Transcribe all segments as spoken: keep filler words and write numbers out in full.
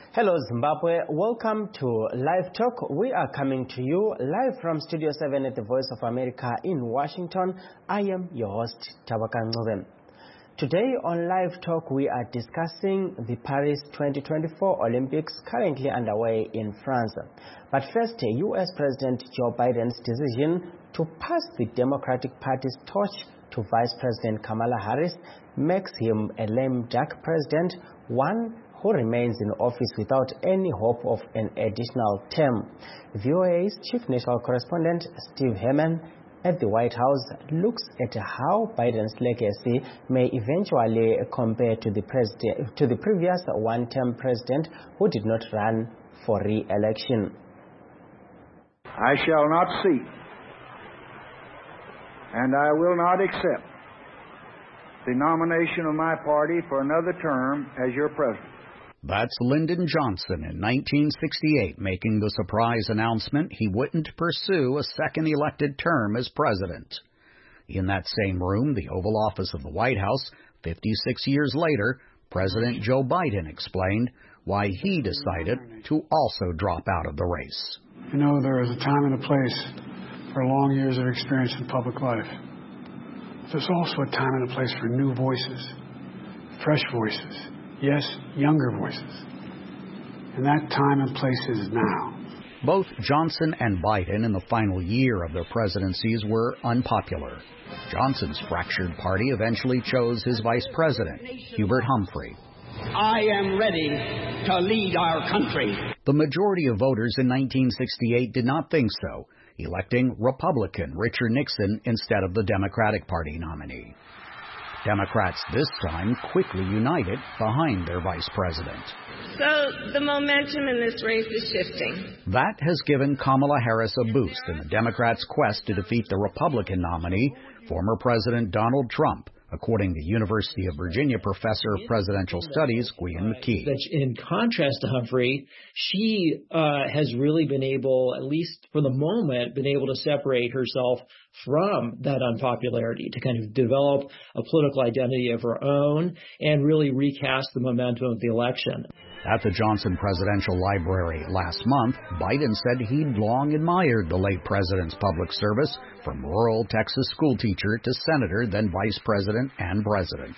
Hello Zimbabwe, welcome to Live Talk. We are coming to you live from Studio seven at the Voice of America in Washington. I am your host, Tabaka Ngcoben. Today on Live Talk we are discussing the Paris twenty twenty-four Olympics currently underway in France. But first, U S President Joe Biden's decision to pass the Democratic Party's torch to Vice President Kamala Harris makes him a lame duck president, one who remains in office without any hope of an additional term. V O A's Chief National Correspondent Steve Herman at the White House looks at how Biden's legacy may eventually compare to the, president, to the previous one-term president who did not run for re-election. I shall not seek, and I will not accept the nomination of my party for another term as your president. That's Lyndon Johnson in nineteen sixty-eight making the surprise announcement he wouldn't pursue a second elected term as president. In that same room, the Oval Office of the White House, fifty-six years later, President Joe Biden explained why he decided to also drop out of the race. You know, there is a time and a place for long years of experience in public life. There's also a time and a place for new voices, fresh voices. Yes, younger voices. And that time and place is now. Both Johnson and Biden in the final year of their presidencies were unpopular. Johnson's fractured party eventually chose his vice president, Hubert Humphrey. I am ready to lead our country. The majority of voters in nineteen sixty-eight did not think so, electing Republican Richard Nixon instead of the Democratic Party nominee. Democrats this time quickly united behind their vice president. So the momentum in this race is shifting. That has given Kamala Harris a boost in the Democrats' quest to defeat the Republican nominee, former President Donald Trump, according to University of Virginia professor of presidential studies Gwian McKee. In contrast to Humphrey, she uh, has really been able, at least for the moment, been able to separate herself from that unpopularity, to kind of develop a political identity of her own and really recast the momentum of the election. At the Johnson Presidential Library last month, Biden said he'd long admired the late president's public service, from rural Texas schoolteacher to senator, then vice president and president.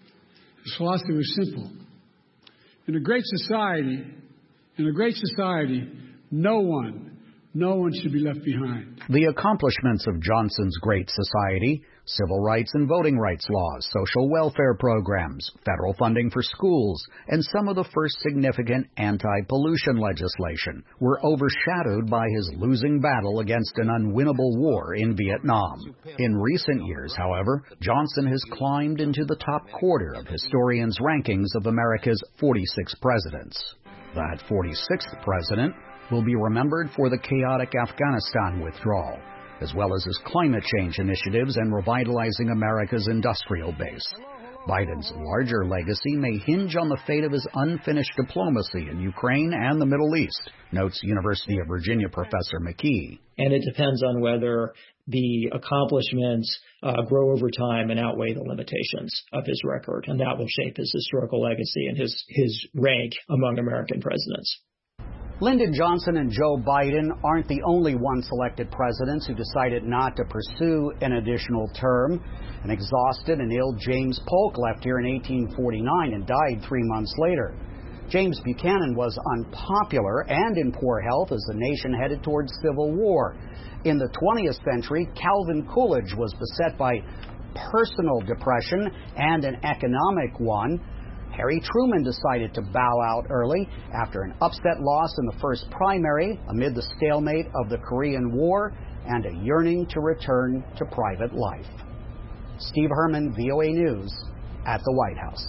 His philosophy was simple. In a great society, in a great society, no one, no one should be left behind. The accomplishments of Johnson's great society, civil rights and voting rights laws, social welfare programs, federal funding for schools, and some of the first significant anti-pollution legislation were overshadowed by his losing battle against an unwinnable war in Vietnam. In recent years, however, Johnson has climbed into the top quarter of historians' rankings of America's forty-six presidents. That forty-sixth president will be remembered for the chaotic Afghanistan withdrawal, as well as his climate change initiatives and revitalizing America's industrial base. Biden's larger legacy may hinge on the fate of his unfinished diplomacy in Ukraine and the Middle East, notes University of Virginia professor McKee. And it depends on whether the accomplishments uh, grow over time and outweigh the limitations of his record, and that will shape his historical legacy and his, his rank among American presidents. Lyndon Johnson and Joe Biden aren't the only one-selected presidents who decided not to pursue an additional term. An exhausted and ill James Polk left here in eighteen forty-nine and died three months later. James Buchanan was unpopular and in poor health as the nation headed towards civil war. In the twentieth century, Calvin Coolidge was beset by personal depression and an economic one. Harry Truman decided to bow out early after an upset loss in the first primary amid the stalemate of the Korean War and a yearning to return to private life. Steve Herman, V O A News, at the White House.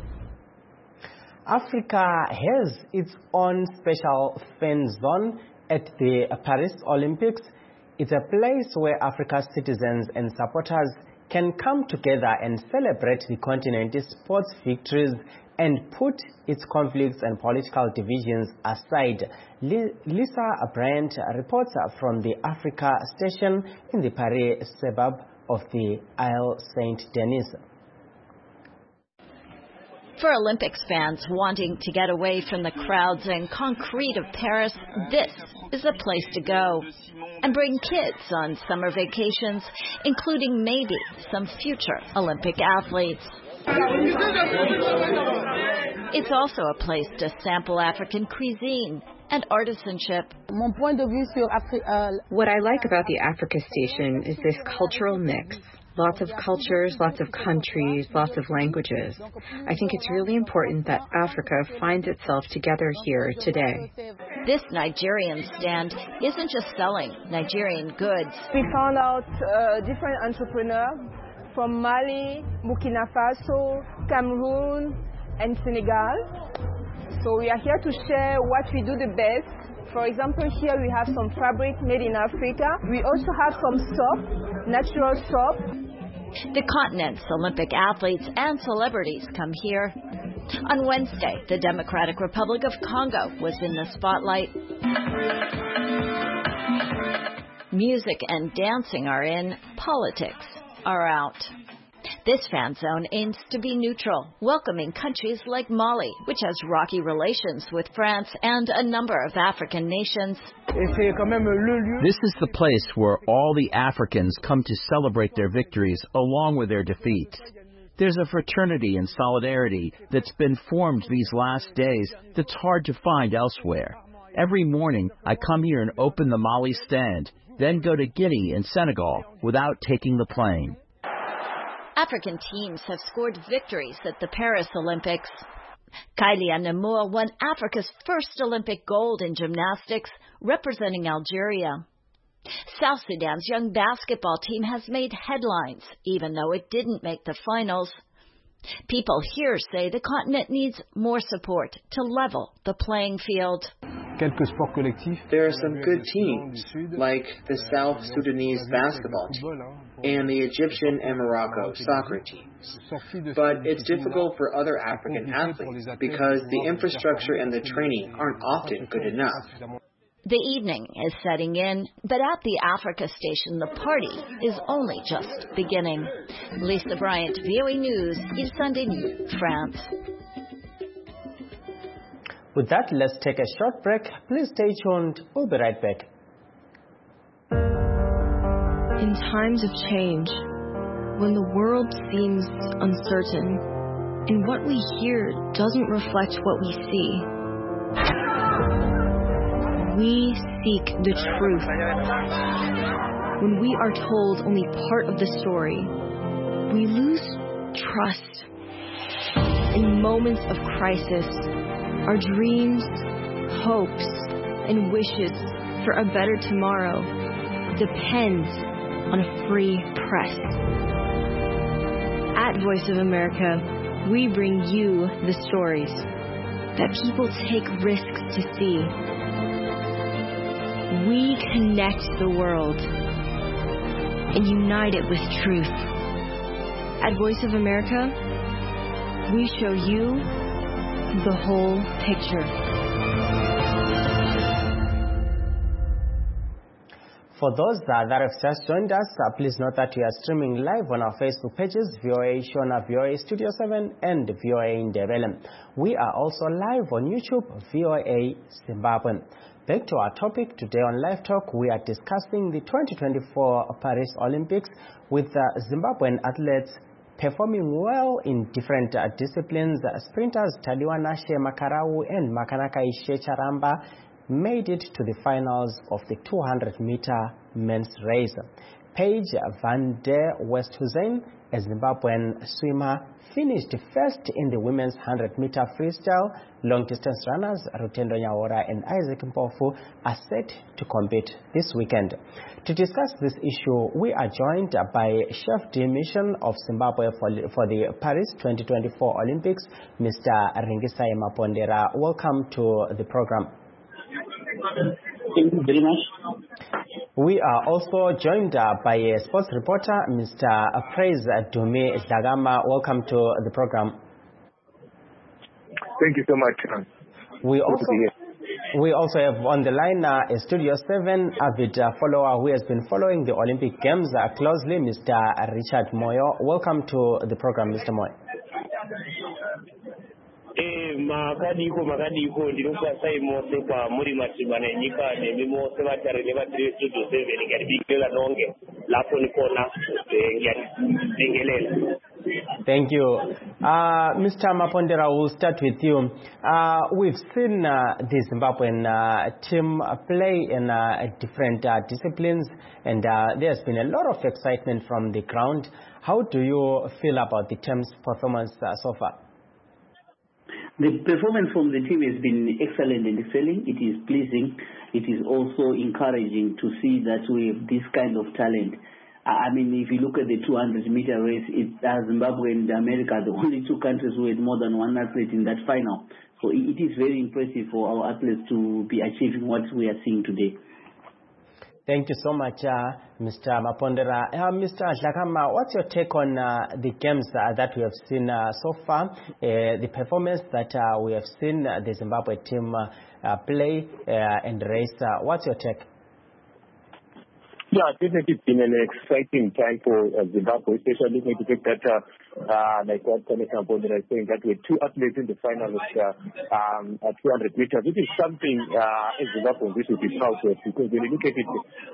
Africa has its own special fan zone at the Paris Olympics. It's a place where Africa's citizens and supporters can come together and celebrate the continent's sports victories and put its conflicts and political divisions aside. Lisa Bryant reports from the Africa station in the Paris suburb of the Ile Saint-Denis. For Olympics fans wanting to get away from the crowds and concrete of Paris, this is the place to go. And bring kids on summer vacations, including maybe some future Olympic athletes. It's also a place to sample African cuisine and artisanship. What I like about the Africa Station is this cultural mix. Lots of cultures, lots of countries, lots of languages. I think it's really important that Africa finds itself together here today. This Nigerian stand isn't just selling Nigerian goods. We found out uh, different entrepreneurs from Mali, Burkina Faso, Cameroon, and Senegal. So we are here to share what we do the best. For example, here we have some fabric made in Africa. We also have some soap, natural soap. The continent's Olympic athletes and celebrities come here. On Wednesday, the Democratic Republic of Congo was in the spotlight. Music and dancing are in, politics are out. This fan zone aims to be neutral, welcoming countries like Mali, which has rocky relations with France and a number of African nations. This is the place where all the Africans come to celebrate their victories along with their defeats. There's a fraternity and solidarity that's been formed these last days that's hard to find elsewhere. Every morning, I come here and open the Mali stand, then go to Guinea and Senegal without taking the plane. African teams have scored victories at the Paris Olympics. Kylia Namour won Africa's first Olympic gold in gymnastics, representing Algeria. South Sudan's young basketball team has made headlines, even though it didn't make the finals. People here say the continent needs more support to level the playing field. There are some good teams, like the South Sudanese basketball team and the Egyptian and Morocco soccer teams. But it's difficult for other African athletes because the infrastructure and the training aren't often good enough. The evening is setting in, but at the Africa Station, the party is only just beginning. Lisa Bryant, V O A News, Ile Saint-Denis, France. With that, let's take a short break. Please stay tuned. We'll be right back. In times of change, when the world seems uncertain, and what we hear doesn't reflect what we see, we seek the truth. When we are told only part of the story, we lose trust. In moments of crisis, our dreams, hopes, and wishes for a better tomorrow depend on a free press. At Voice of America, we bring you the stories that people take risks to see. We connect the world and unite it with truth. At Voice of America, we show you the whole picture. For those that, that have just joined us, uh, please note that we are streaming live on our Facebook pages, V O A Shona, V O A Studio seven, and V O A Indebele. We are also live on YouTube, V O A Zimbabwe. Back to our topic today on Live Talk, we are discussing the twenty twenty-four Paris Olympics with uh, Zimbabwean athletes performing well in different uh, disciplines. Uh, sprinters Taliwa Nashe Makarau and Makanaka Ishe Charamba made it to the finals of the two hundred meter men's race. Paige van der Westhuizen, a Zimbabwean swimmer, finished first in the women's one hundred meter freestyle. Long-distance runners Rutendo Nyawora and Isaac Mpofu are set to compete this weekend. To discuss this issue, we are joined by Chef de Mission of Zimbabwe for, for the Paris twenty twenty-four Olympics, Mister Ringisai Mapondera. Welcome to the program. Thank you very much. We are also joined uh, by a sports reporter, Mister Praise Dumi Dagama. Welcome to the program. Thank you so much. We also, we also have on the line uh, a Studio seven avid uh, follower who has been following the Olympic Games uh, closely, Mister Richard Moyo. Welcome to the program, Mister Moyo. makadiko makadiko ndinokwasai mose pamuri matibana enyika nemi mose vatare nevatiri vestudio seven ngatibikira nonge lapho nikona ngiyatingelela. Thank you. Uh, Mister Mapondera, we'll start with you. Uh, we've seen uh, the Zimbabwean uh, team play in uh, different uh, disciplines, and uh, there's been a lot of excitement from the ground. How do you feel about the team's performance uh, so far? The performance from the team has been excellent and excelling. It is pleasing. It is also encouraging to see that we have this kind of talent. I mean, if you look at the two hundred meter race, it, uh, Zimbabwe and America are the only two countries who had more than one athlete in that final. So it, it is very impressive for our athletes to be achieving what we are seeing today. Thank you so much, uh, Mister Mapondera. Uh, Mister Dlakama, what's your take on uh, the games uh, that we have seen uh, so far, uh, the performance that uh, we have seen uh, the Zimbabwe team uh, uh, play uh, and race? Uh, what's your take? Yeah, definitely it's been an exciting time for uh, Zimbabwe, especially when you take that, uh, uh, like what Senator Mapondera is saying, that we had two athletes in the final at, uh, um, at two hundred meters. This is something uh, in Zimbabwe we should be proud of, because when you look at it,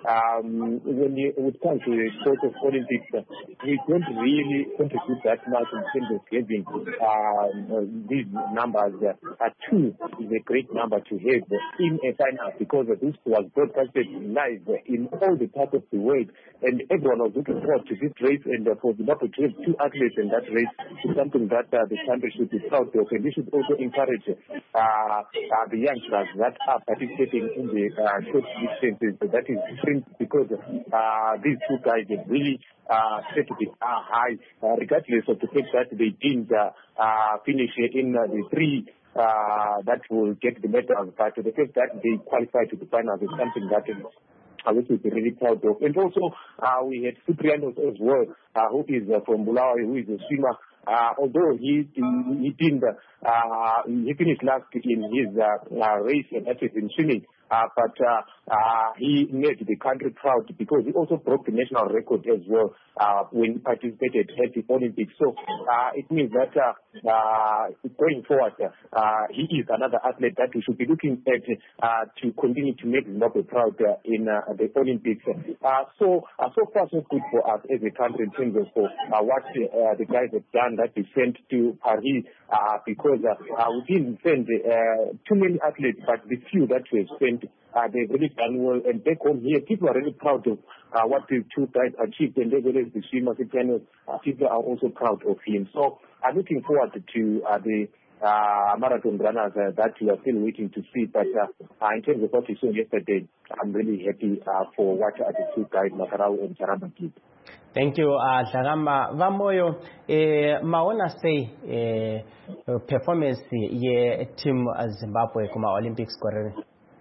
um, when you, when it comes to the sport of Olympics, uh, we don't really contribute that much in terms of having uh, these numbers. Uh, uh, two is a great number to have in a final, because uh, this was broadcasted live in all the parts of the world, and everyone was looking forward to this race, and uh, for Zimbabwe to have two athletes in that race is something that uh, the country should be proud of, and we should also encourage uh, uh, the youngsters that are participating in the uh, short distances. That is different, because uh, these two guys have really uh, set the bar high, uh, regardless of the fact that they didn't uh, uh, finish in uh, the three uh, that will get the medals, but the fact that they qualified to the finals is something that is Uh, which we're really proud of. And also, uh, we had Cipriano as well, uh, who is uh, from Bulawayo, who is a swimmer. Uh, although he he didn't, uh, he finished last in his uh, uh, race and that is in swimming. Uh, but uh, uh, he made the country proud, because he also broke the national record as well uh, when he participated at the Olympics. So uh, it means that uh, uh, going forward, uh, he is another athlete that we should be looking at uh, to continue to make Zimbabwe proud uh, in uh, the Olympics. Uh, so uh, so far so good for us as a country in terms of uh, what uh, the guys have done that we sent to Paris, uh, because uh, uh, we didn't send uh, too many athletes, but the few that we have sent, Uh, they've really done well, and back home here, people are really proud of uh, what the two guys achieved, and they really, the swimmer, uh, people are also proud of him. So I'm looking forward to uh, the uh, marathon runners uh, that we are still waiting to see, but uh, uh, in terms of what we saw yesterday, I'm really happy uh, for what uh, the two guys, Makarau and Charamba, did. Thank you, uh, Dlakama. Vamoyo, eh, maona say eh, performance ye team Zimbabwe kuma Olympics korere.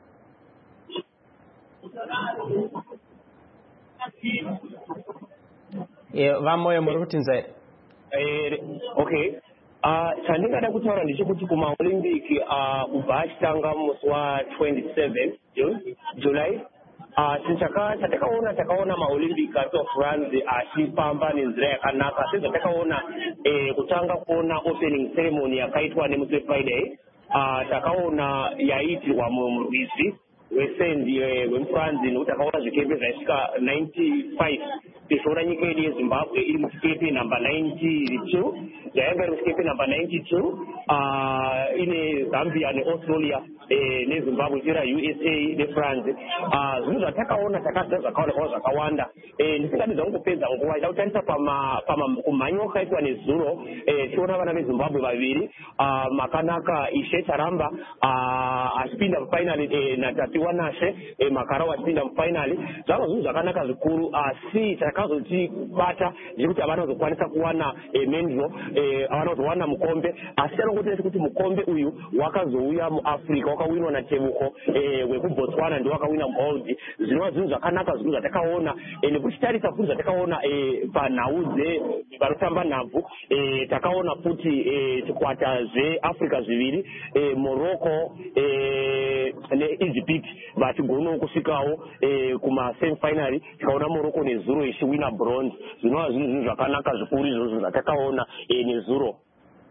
Vamoyo muri kutinza ere? Okay. Uh, chandingada kutaura ndechekuti kuma Olympic uh, ubva achitanga musi wa twenty-seven July. Uh, Chinchaka chatakaona takaona maOlympic of France achifamba nenzira yakanaka sezvatakaona eh, kutanga kuona opening ceremony yakaitwa nemusi Friday. Uh, takaona yaitirwa murwizi wesendi wemuFrance nokuti takaona zvikepe zvaisvika ninety-five tichiona nyika yedu yeZimbabwe iri muchikepe namba ninety-two yainga iri muchikepe namba ninety-two uh, ine Zambia neAustralia eh, neZimbabwe ichira U S A neFrance. Uh, zvinhu zvatakaona takazva zvakaonekwa zvakawanda eh, ndisingadi zvangopedza nguva ida kutarisa pama kumhanyo kaitwa nezuro eh, tichiona vana veZimbabwe vaviri uh, Makanaka Ishe Charamba uh, achipinda mufinali eh, naTapiwa Nashe eh, Makarau achipinda mufinali. Zvava zvinhu zvakanaka zvikuru asi takazotibata zvekuti havana kuzokwanisa kuwana eh, menzo eh, havana kuzowana mukombe asi chanongoti kuti mukombe uyu wakazouya muAfrica wakawinwa naTebuko eh, wekuBotswana ndiwo wakawina gold. Zvinova zvinhu zvakanaka zvinhu zvatakaona eh, nekuchitarisa futi zvatakaona eh, panhau dzevanotamba nhabvu eh, takaona futi eh, chikwata zveAfrica zviviri eh, Morocco eh, neEgypt vachigona kusvikawo eh, kuma semi-final. Tikaona Morocco nezuro ichiwina bronze. Zvinova zvinhu zvakanaka zvikuru izvozvo zvatakaona eh, nezuro.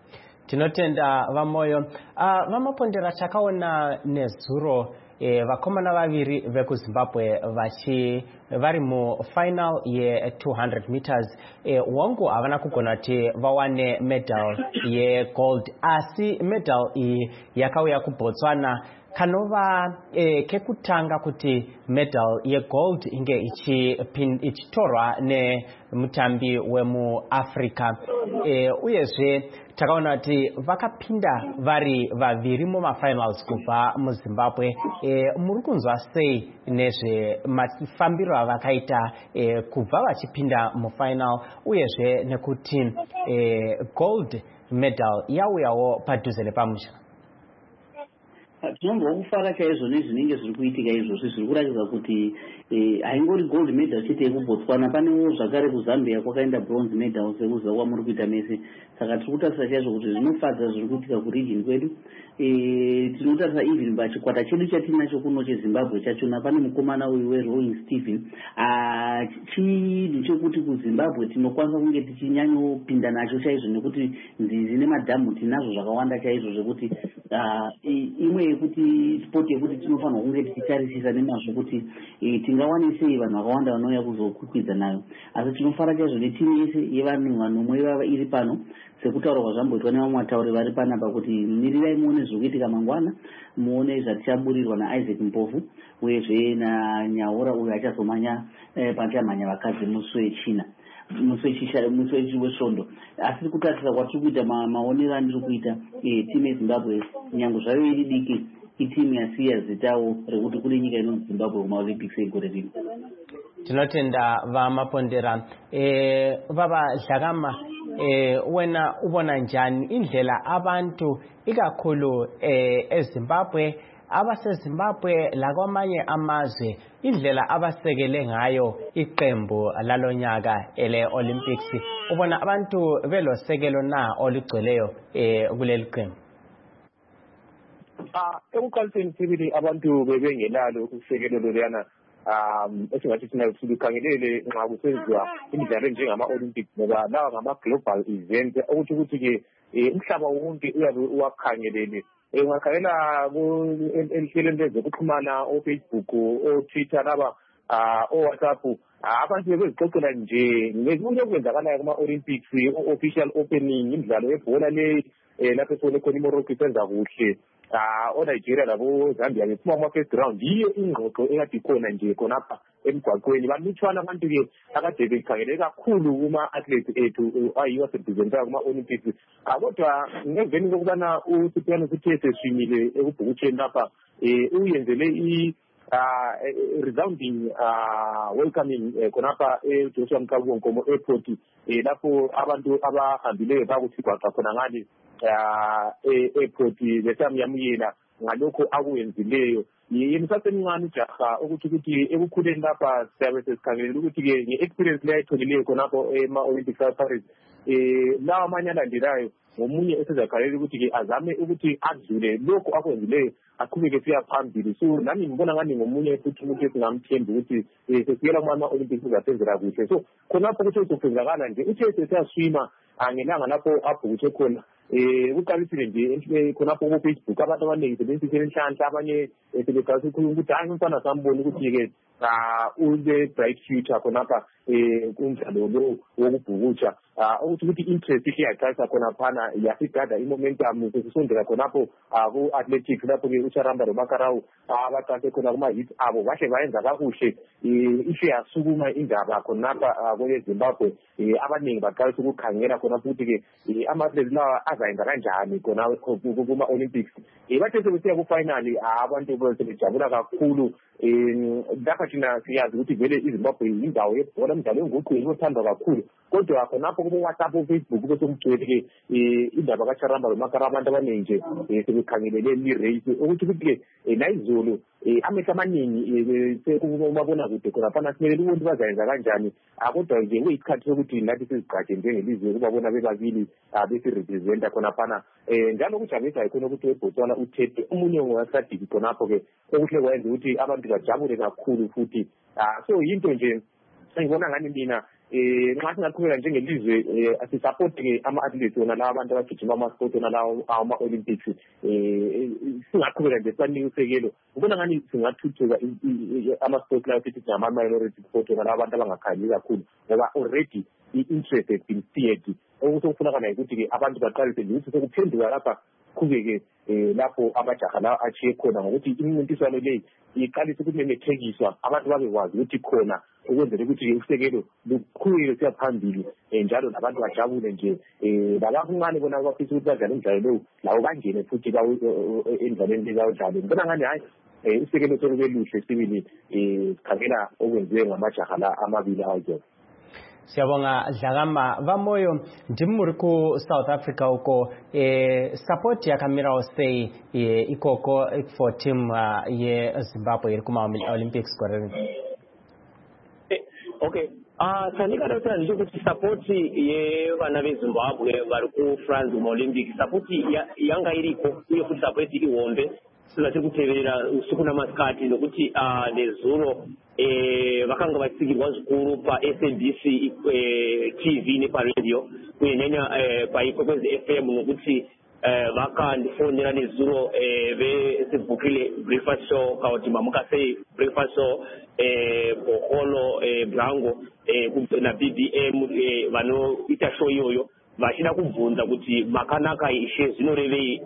tinotenda vamoyo. Uh, vamapondera takaona nezuro eh, vakomana vaviri vekuZimbabwe vachi vari mufinal ye two hundred meters. Eh, wangu havana kugona kuti vawane medal yegold, asi medal iyi yakauya kuBotswana kanova eh, kekutanga kuti medal yegold inge ichitorwa nemutambi wemuAfrica. Eh, uyezve takaona kuti vakapinda vari vaviri mumafinals kubva muZimbabwe. E, muri kunzwa sei nezve mafambiro avakaita e, kubva vachipinda mufinal, uyezve nekuti e, gold medal yauyawo padhuze nepamusha? Tinonga kufara chaizvo nezvinenge zviri kuitika izvozvo zviri kuratidza kuti haingori gold medal chete yekuBotswana, panewo zvakare kuZambia kwakaenda bronze medal sekuziva kwamuri kuita mese. Saka tiri kutarisa chaizvo kuti zvinofadza zviri kuitika kuregion kwedu. Tinotarisa even pachikwata chedu chatinacho kuno cheZimbabwe chachona pane mukomana uyu weRowing Stephen. Chinhu chekuti kuZimbabwe tinokwanisa kunge tichinyanyopinda nacho chaizvo nekuti nzizi nemadhamu tinazvo zvakawanda chaizvo zvekuti imwe yekuti sport yekuti tinofanirwa kunge tichitarisisa nemazvo kuti tingawane sei vanhu vakawanda vanouya kuzokwikwidzana nayo. Asi tinofara chaizvo netimu yese yevanhu vanomwe iri pano, sekutaura kwazvamboitwa nevamwe vatauri vari panapa kuti mirirai muone zvokuitika mangwana, muone zvatichaburirwa naIsaac Mpofu uyezve naNyaura uyo achazomanya panchamhanya vakadzi musi wechina musi wesvondo. Asi tiri kutarisa kwatiri kuita maonero andiri kuita timu yeZimbabwe nyange zvave iri diki itimu yasiya zitawo rekuti kune nyika inonzi Zimbabwe kumaolympics egore rino. Tinotenda vamapondera. E, baba Dlakama, e, wena ubona njani indlela abantu ikakhulu e, eZimbabwe abaseZimbabwe lakwamanye amazwe indlela abasekele ngayo iqembu lalonyaka ele Olympics? Ubona abantu belosekelo na olugcweleyo eh kuleli qembu? Ah, ekuqaliseni sibili abantu bebengelalo usekelo loluyana um esingathi sina sikhangelele nxa kusenziwa imidlalo njengama Olympics ngoba lawa ngama global event ukuthi ukuthi ke umhlaba wonke uyabe uwakhangelele. Ungakhangela enhlelweni lezokuxhumana o-Facebook, o-Twitter laba o-WhatsApp, abantu bezixoxela nje ngezinto okwenzakalayo kuma-Olympics, o-official opening, imidlalo yebhola le lapho sone khona iMorocco isenza kuhle, o-Nigeria labo Zambia bephuma kuma-first round. Yiyo ingxoxo ekade ikhona nje khonapha emgwaqweni. Balutshwana abantu-ke akade bekhangele kakhulu kuma-athletes ethu ayiwo aserepresentayo kuma-Olympics. Kodwa ngemveni kokubana uSiphiwe Sithe seswimile ekubhukutsheni lapha uyenzele i resounding welcoming khonapha eJoshua Mkabu Nkomo Airport lapho abantu abahambileyo bakuthi gwaqa khona ngale e-airport besamyamukela ngalokho akwenzileyo. Yena sasemncane ujaha ukuthi ukuthi ekukhuleni lapha siyabe sesikhangelela ukuthi-ke nge-experience le ayitholileyo khonapho ema-Olympics aParis lawa amanye alandelayo ngomunye esezakhalela ukuthi-ke azame ukuthi adlule lokho akwenzileyo aqhubeke siya phambili. So nami ngibona ngani ngomunye futhi umuntu esingamthembi ukuthi sesiyela kuma-Olympics uzasenzela kuhle. So khonapho ukuthi uzokwenzakala nje uthe sesiyaswima ngelanga lapho abhukutshe khona uqalisile nje khonapho ku-Facebook abantu abaningi sebenzisile inhlanhla, abanye sebekhalisa ukukhuluma ukuthi hayi umfana sambona ukuthi-ke ule bright future khonapha kumdlalo lo wokubhukutsha, ukuthi ukuthi interest ihle yaqalisa khonaphana yasigada i-momentum sesisondela khonapho ku-athletics lapho-ke uCharamba loMakarau abaqalise khona kuma-hits abo bahle bayenza kakuhle. Ihle yasukuma indaba khonapha kwele-Zimbabwe, abaningi baqalisa ukukhangela khonapho ukuthi-ke ama-athletes lawa azayenza kanjani khona kuma-Olympics. Bathe sebesiya ku-finali abantu sebejabula kakhulu. Lapha thina siyazi ukuthi vele iZimbabwe indawo yebhola umdlalo wenguqu othandwa kakhulu, kodwa khonapho kubo-WhatsApp, o-Facebook bese kumgcwele-ke indaba kaCharamba loMakarau abantu abaningi nje sebekhangelele li-race ukuthi ukuthi-ke nayizolo amehlo amaningi sekumabonakude khonaphana simelele ukuthi bazayenza kanjani. Kodwa nje kuyisikhathi sokuthi nathi sizigqaje njengelizwe ukubabona bebabili besirepresenta khonaphana. Njalo kujabulisa khona ukuthi eBotswana uThete omunye ongasadiki khonapho-ke okuhle kwayenza ukuthi abantu bajabule kakhulu futhi. So yinto nje engibona ngani mina eh nxa singaqhubeka njengelizwe asisupport-ke ama-athletes wona lawa abantu abagijima ama-sport wona lawa ama-Olympics eh singaqhubeka nje sibanike usekelo ubona ngani singathuthuka ama-sport lawo sithi ngama-minority sport wona lawa abantu abangakhanyi kakhulu ngoba already i-interest has been steered. Okusokufunakala ukuthi-ke abantu baqalise nje ukuthi sekuphenduka lapha qhubeke eh lapho amajaha la achiye khona ngokuthi imincintiswano leyi iqalise ukumemethekiswa abantu babekwazi ukuthi khona ukwenzela ukuthi usekelo luqhubeke siya phambili njalo nabantu bajabule nje eh labakuncane bona abafisa ukuthi badlale umdlalo lowo lawo bangene futhi endlaleni lezawudlala ngibona ngani hayi eh usekelo sokube luhle sibili eh sikhangela okwenziwe ngamajaha la amabili awujona. Siyabonga Dlakama Vamoyo ndimuri ku South Africa uko eh support yakamira osei eh, ikoko for team uh, ye Zimbabwe iri kuma Olympics koreni. Eh, okay. Ah sanika dota nje kuti support ye vana ve Zimbabwe vari ku France mu Olympics support ya, yanga iriko uye kuti support iwombe sinathe kuteverera usiku namasikati nokuti ah uh, nezuro eh vakanga vatsigirirwa zvikuru pa S A B C eh, T V neparadio kunyanya eh, paikwekwezi F M nokuti eh, vakandifonera nezuro eh, vesibhukile breakfast show kauti mamuka sei breakfast show eh, boholo eh, brango eh, na B B M eh, vanoita show iyoyo vachida kubvunza kuti makanaka ishe zvinorevei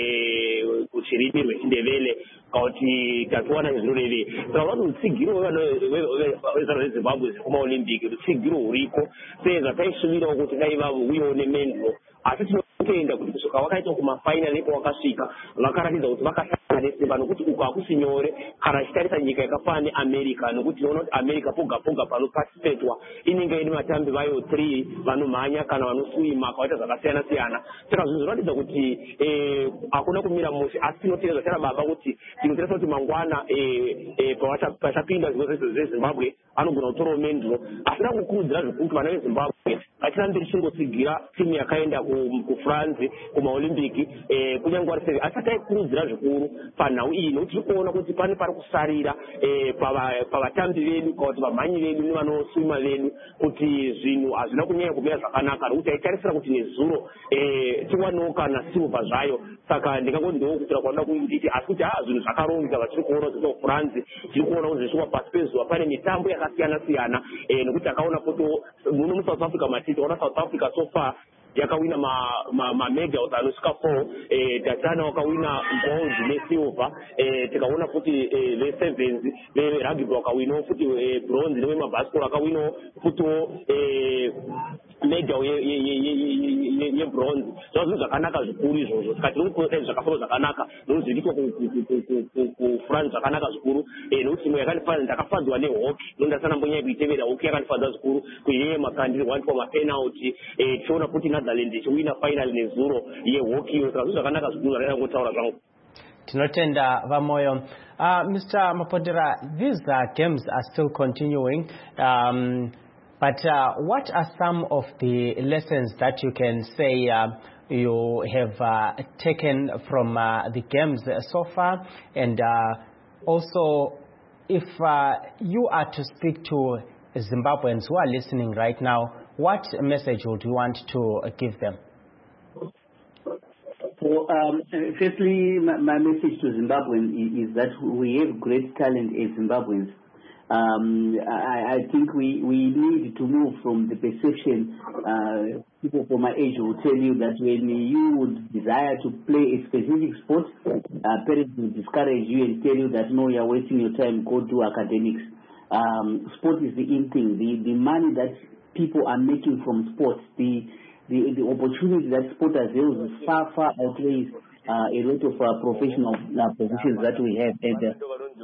eh, kuchirimi rwechindevele kauti tatuwana zvinorevei saka vati rutsigiro vezaro vezimbabwe kumaolimpiki rutsigiro huriko sezva taisuvirawo kuti dai vavo uyewo nemendro asi tinotenda kuti kusvika vakaita kumafainali nepo vakasvika vakaratidza kuti vakasangana nesimba nokuti uku hakusi nyore kana achitarisa nyika yakafanana neamerica nokuti tinoona kuti america poga poga panoparticipatwa inenge ine vatambi vayo three vanomhanya kana vanoswima akaita zvakasiyana siyana saka zvinhu zvinoratidza kuti hakuna kumira mushe asi tinotenda zvachara baba kuti tinotarisa kuti mangwana pachapinda zvezimbabwe anogona kutorawo mendro asina kukurudzira zvikuru kuti vana vezimbabwe ngatirambe tichingosigira timu yakaenda kufrance kumaolimpiki kunyange vari sei asi ataikurudzira zvikuru panhau iyi nokuti tiri kuona kuti pane pari kusarira pavatambi vedu kana kuti vamhanyi vedu nevanoswima vedu kuti zvinhu hazvina kunyanya kumira zvakanaka nokuti aitarisira kuti nezuro tiwanewo kana silva zvayo saka ndingangondiwo kutira kwanoda kuinditi asi kuti haa zvinhu zvakaronga vatiri kuona kuti kufrance tiri kuona kuti zvisvika pasi pezuva pane mitambo yakasiyana siyana nokuti akaona poto muno muSouth Africa matiti ona South Africa so far yakawina mamedals anosvika four Tanzania wakawina gold nesilver tikaona futi vesevens verugby wakawinawo futi bronze nevemabhasikoro akawinawo futiwo medal yebronze zvava zvinhu zvakanaka zvikuru izvozvo saka tiri kuona zvakafamba zvakanaka nokuti zvirikuitwa kufrance zvakanaka zvikuru nokuti imwe yakandifadza ndakafadzwa nehockey nondasana mbonyanya kuitevera hockey yakandifadza zvikuru kuinyaya makandiri wandipa mapenalty tichiona futi Netherlands ichiwina final nezuro yehockey saka zvinhu zvakanaka zvikuru zvakangotaura zvangu. Tinotenda Vamoyo. Uh, Mister Mapondera, these uh, games are still continuing. Um, But uh, what are some of the lessons that you can say uh, you have uh, taken from uh, the games so far? And uh, also, if uh, you are to speak to Zimbabweans who are listening right now, what message would you want to give them? So, um, firstly, my, my message to Zimbabweans is, is that we have great talent as Zimbabweans. Um, I, I think we, we need to move from the perception, uh, people from my age will tell you that when you would desire to play a specific sport, uh, parents will discourage you and tell you that no, you're wasting your time, go do academics. Um, sport is the in thing. The, the money that people are making from sports, the, the, the opportunity that sport has held far, far outweighs uh, a lot of uh, professional uh, positions that we have. And, uh,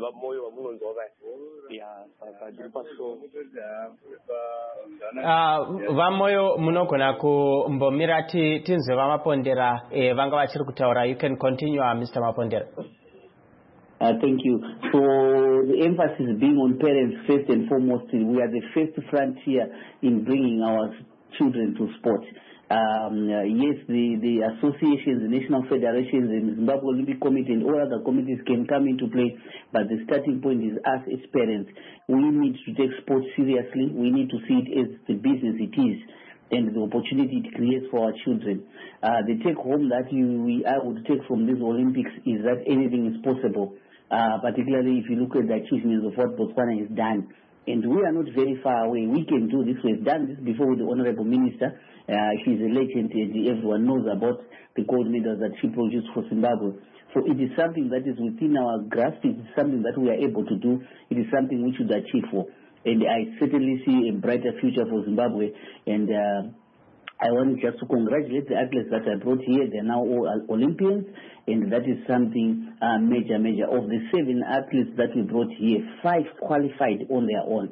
Uh, Vamoyo munogona kumbomira tinzwe vaMapondera eh, vanga vachiri kutaura. You can continue, uh, Mister Mapondera. Uh, thank you. So the emphasis being on parents first and foremost, we are the first frontier in bringing our children to sport. Um, uh, yes, the, the associations, the national federations, and Zimbabwe Olympic Committee and all other committees can come into play, but the starting point is us as parents. We need to take sports seriously. We need to see it as the business it is and the opportunity it creates for our children. Uh, the take home that you, we, I would take from these Olympics is that anything is possible, uh, particularly if you look at the achievements of what Botswana has done. And we are not very far away. We can do this. We've done this before with the Honorable Minister. Uh, she's a legend, and everyone knows about the gold medals that she produced for Zimbabwe. So it is something that is within our grasp. It is something that we are able to do. It is something we should achieve for. And I certainly see a brighter future for Zimbabwe. And uh, I want just to congratulate the athletes that I brought here. They're now all Olympians, and that is something uh, major, major. Of the seven athletes that we brought here, five qualified on their own,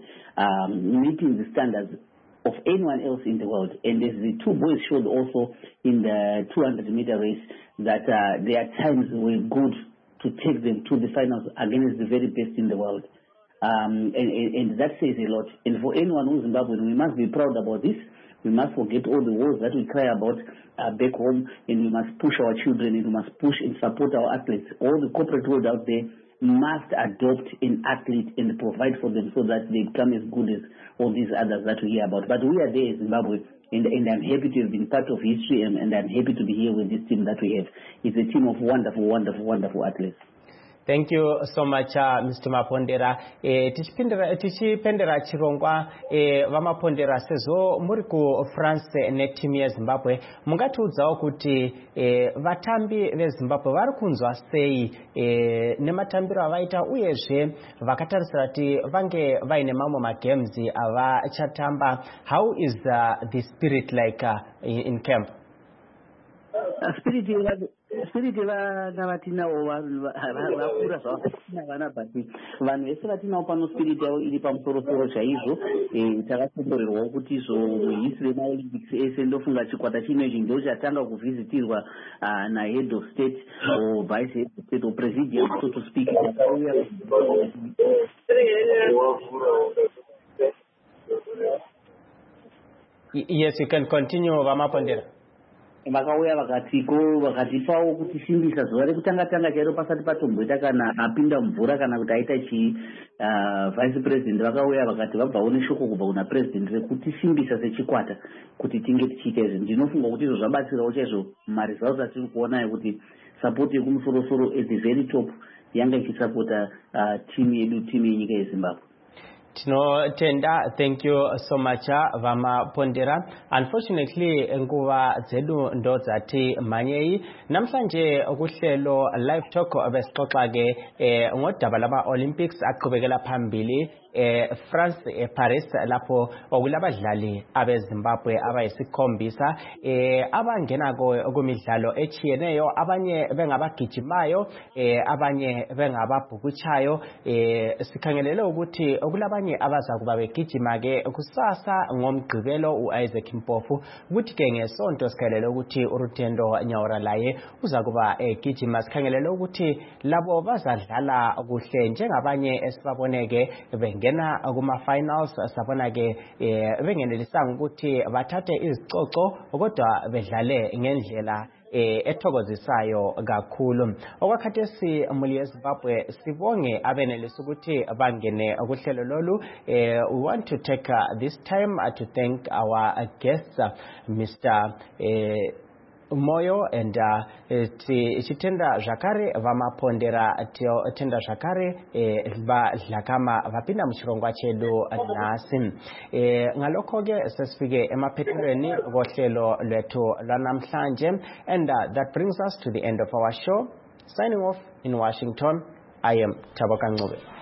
um, meeting the standards of anyone else in the world. And as the two boys showed also in the two hundred meter race, that uh, their times were good to take them to the finals against the very best in the world. Um, and, and, and that says a lot. And for anyone who's Zimbabwean, we must be proud about this. We must forget all the wars that we cry about uh, back home, and we must push our children, and we must push and support our athletes. All the corporate world out there must adopt an athlete and provide for them so that they become as good as all these others that we hear about. But we are there in Zimbabwe, and, and I'm happy to have been part of history, and, and I'm happy to be here with this team that we have. It's a team of wonderful, wonderful, wonderful athletes. Thank you so much, uh, Mister Mapondera. Eh, tichipendera tichipendera chirongwa eh, vamapondera sezo muri ku France ne team ya Zimbabwe mungatiudzawo kuti eh, vatambi veZimbabwe vari kunzwa sei eh, nematambiro avaita uyezve vakatarisira kuti vange vaine mamwe magames avachatamba. How is uh, the spirit like uh, in, in camp? Uh, spirit spirit vana vatinawo vakura zvavatina vana but vanhu vese vatinawo pano spirit yavo iri pamusorosoro chaizvo. Takakomborerwawo kuti izvo muhistory yemaolympics ese ndofunga chikwata chinechi ndo chatanga kuvhisitirwa nahead of state or vice head of state or presidium, so to speak. Yes, you can continue, Vamapondera. Vakauya vakatiko vakatipawo kuti simbisa zuva rekutanga tanga chairo pasati patomboita kana apinda mvura kana kuti aita chi uh, vice president vakauya vakati vabvawo neshoko kubva kuna president rekuti simbisa sechikwata kuti tinge tichiita izvi. Ndinofunga kuti izvo zvabatsirawo chaizvo maresults atiri kuona ekuti support yekumusoro-soro at the very top yanga ichisapota uh, team yedu team yenyika yeZimbabwe. Tinotenda, thank you so much Vamapondera. Unfortunately nguva dzedu ndo dzati manyei. Namhlanje kuhlelo live talk besixoxa ke eh, ngodaba lama Olympics aqhubekela phambili eh, France eh, Paris lapho okulabadlali abeZimbabwe abayisikhombisa eh, abangena kumidlalo echiyeneyo, abanye bengabagijimayo eh, abanye bengababhukutshayo. eh, sikhangelele ukuthi okulabanye abaza kuba begijima ke kusasa ngomgqibelo uIsaac Mpofu, ukuthi ke ngesonto sikhangelele ukuthi uRutendo Nyawura laye uza kuba egijima. Sikhangelele ukuthi labo bazadlala kuhle njengabanye esibaboneke bengena kuma finals, sabona ke bengenelisanga ukuthi bathathe izicoco kodwa bedlale ngendlela eh ethokozisayo kakhulu. Okwakhathesi muli yeZimbabwe sibonge abenelisa ukuthi bangene kuhlelo lolu. eh we want to take uh, this time uh, to thank our uh, guests, uh, Mister eh Moyo and uh, chitenda Jakare Vamapondera tenda Jakare eh, ba lakama vapinda mchirongwa chedu nasi eh, ngalokoge sesifike emaphethelweni kohlelo lwethu lwanamhlanje. And uh, that brings us to the end of our show. Signing off in Washington, I am Thaboka Ncube.